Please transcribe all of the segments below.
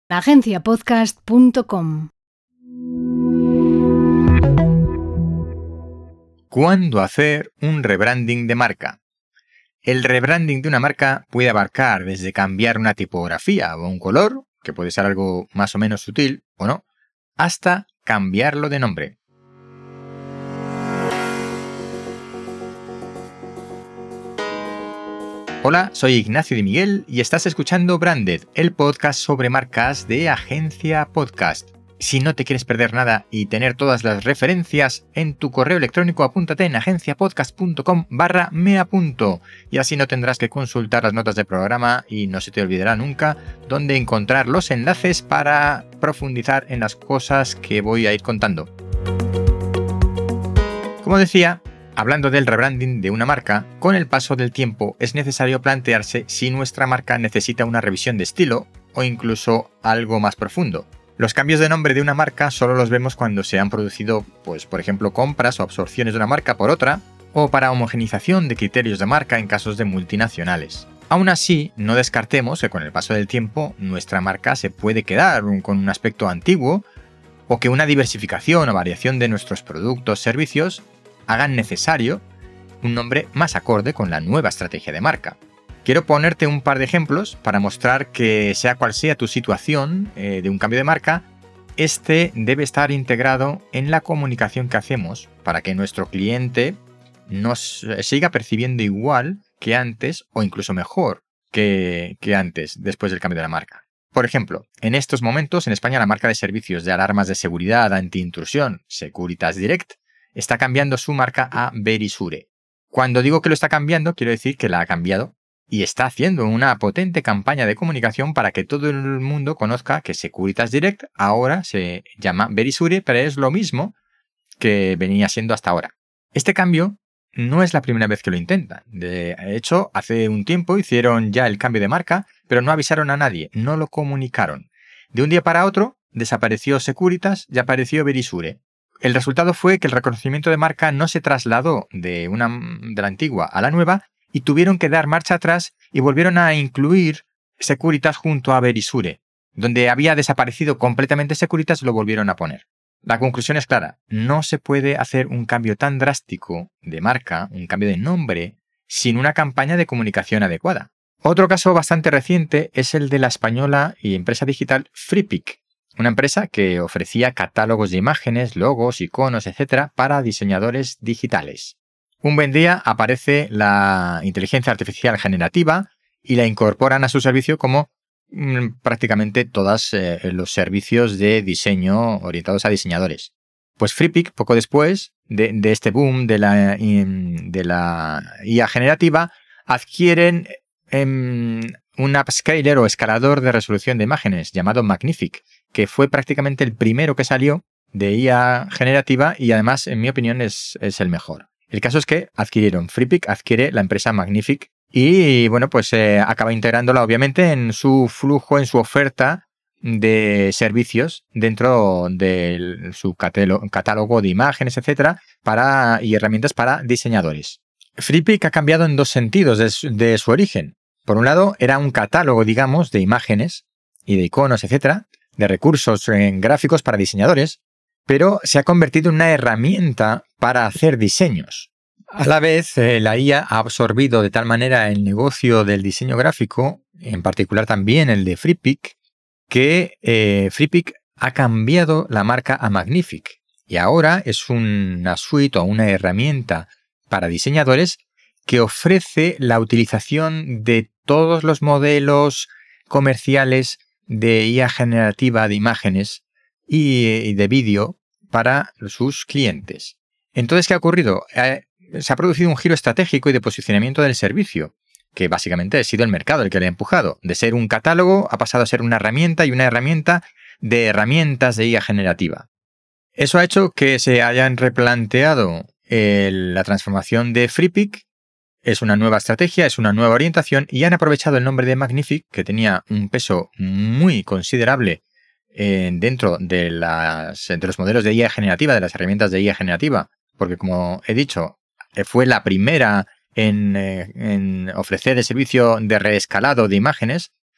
agenciapodcast.com. ¿Cuándo hacer un rebranding de marca? El rebranding de una marca puede abarcar desde cambiar una tipografía o un color, que puede ser algo más o menos sutil o no, hasta cambiarlo de nombre. Hola, soy Ignacio de Miguel y estás escuchando Branded, el podcast sobre marcas de Agencia Podcast. Si no te quieres perder nada y tener todas las referencias en tu correo electrónico, apúntate en agenciapodcast.com/meapunto y así no tendrás que consultar las notas del programa y no se te olvidará nunca dónde encontrar los enlaces para profundizar en las cosas que voy a ir contando. Como decía, hablando del rebranding de una marca, con el paso del tiempo es necesario plantearse si nuestra marca necesita una revisión de estilo o incluso algo más profundo. Los cambios de nombre de una marca solo los vemos cuando se han producido, por ejemplo, compras o absorciones de una marca por otra, o para homogenización de criterios de marca en casos de multinacionales. Aún así, no descartemos que con el paso del tiempo nuestra marca se puede quedar con un aspecto antiguo o que una diversificación o variación de nuestros productos o servicios hagan necesario un nombre más acorde con la nueva estrategia de marca. Quiero ponerte un par de ejemplos para mostrar que sea cual sea tu situación de un cambio de marca, este debe estar integrado en la comunicación que hacemos para que nuestro cliente nos siga percibiendo igual que antes o incluso mejor que antes, después del cambio de la marca. Por ejemplo, en estos momentos en España la marca de servicios de alarmas de seguridad anti-intrusión Securitas Direct está cambiando su marca a Verisure. Cuando digo que lo está cambiando, quiero decir que la ha cambiado y está haciendo una potente campaña de comunicación para que todo el mundo conozca que Securitas Direct ahora se llama Verisure, pero es lo mismo que venía siendo hasta ahora. Este cambio no es la primera vez que lo intentan. De hecho, hace un tiempo hicieron ya el cambio de marca, pero no avisaron a nadie, no lo comunicaron. De un día para otro, desapareció Securitas y apareció Verisure. El resultado fue que el reconocimiento de marca no se trasladó de la antigua a la nueva y tuvieron que dar marcha atrás y volvieron a incluir Securitas junto a Verisure. Donde había desaparecido completamente Securitas lo volvieron a poner. La conclusión es clara, no se puede hacer un cambio tan drástico de marca, un cambio de nombre, sin una campaña de comunicación adecuada. Otro caso bastante reciente es el de la española y empresa digital Freepik, una empresa que ofrecía catálogos de imágenes, logos, iconos, etc. para diseñadores digitales. Un buen día aparece la inteligencia artificial generativa y la incorporan a su servicio como prácticamente todos los servicios de diseño orientados a diseñadores. Pues Freepik, poco después de este boom de la IA generativa, adquieren un upscaler o escalador de resolución de imágenes llamado Magnific, que fue prácticamente el primero que salió de IA generativa y además, en mi opinión, es el mejor. El caso es que Freepik adquiere la empresa Magnific y, acaba integrándola obviamente en su flujo, en su oferta de servicios dentro de su catálogo de imágenes, etcétera, y herramientas para diseñadores. Freepik ha cambiado en dos sentidos de su origen. Por un lado, era un catálogo, digamos, de imágenes y de iconos, etcétera, de recursos gráficos para diseñadores, pero se ha convertido en una herramienta para hacer diseños. A la vez, la IA ha absorbido de tal manera el negocio del diseño gráfico, en particular también el de Freepik, que Freepik ha cambiado la marca a Magnific y ahora es una suite o una herramienta para diseñadores que ofrece la utilización de todos los modelos comerciales de IA generativa de imágenes y de vídeo para sus clientes. Entonces, ¿qué ha ocurrido? Se ha producido un giro estratégico y de posicionamiento del servicio, que básicamente ha sido el mercado el que le ha empujado. De ser un catálogo ha pasado a ser una herramienta y una herramienta de herramientas de IA generativa. Eso ha hecho que se hayan replanteado la transformación de Freepik. Es una nueva estrategia, es una nueva orientación y han aprovechado el nombre de Magnific, que tenía un peso muy considerable dentro de los modelos de IA generativa, de las herramientas de IA generativa, porque como he dicho, fue la primera en ofrecer el servicio de reescalado de imágenes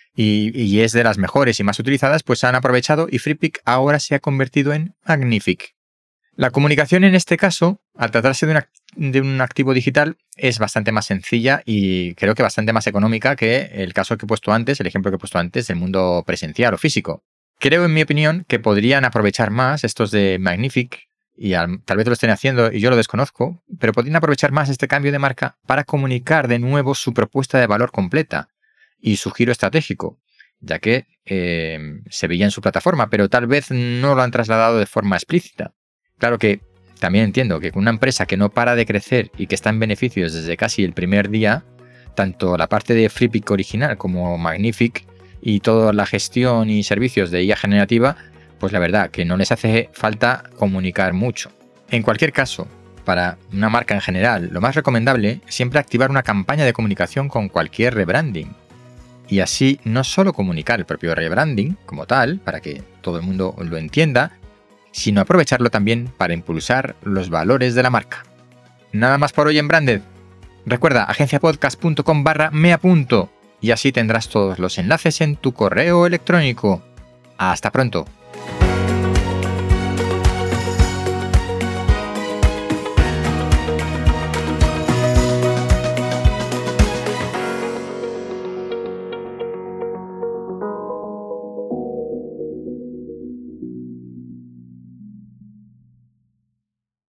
y es de las mejores y más utilizadas, pues han aprovechado y Freepik ahora se ha convertido en Magnific. La comunicación en este caso, al tratarse de un activo digital, es bastante más sencilla y creo que bastante más económica que el caso que he puesto antes, el ejemplo que he puesto antes del mundo presencial o físico. Creo, en mi opinión, que podrían aprovechar más estos de Magnific, y tal vez lo estén haciendo y yo lo desconozco, pero podrían aprovechar más este cambio de marca para comunicar de nuevo su propuesta de valor completa y su giro estratégico, ya que se veía en su plataforma, pero tal vez no lo han trasladado de forma explícita. Claro que también entiendo que con una empresa que no para de crecer y que está en beneficios desde casi el primer día, tanto la parte de Freepik original como Magnific y toda la gestión y servicios de IA generativa, pues la verdad que no les hace falta comunicar mucho. En cualquier caso, para una marca en general, lo más recomendable es siempre activar una campaña de comunicación con cualquier rebranding. Y así no solo comunicar el propio rebranding como tal, para que todo el mundo lo entienda, sino aprovecharlo también para impulsar los valores de la marca. Nada más por hoy en Branded. Recuerda agenciapodcast.com/meapunto y así tendrás todos los enlaces en tu correo electrónico. ¡Hasta pronto!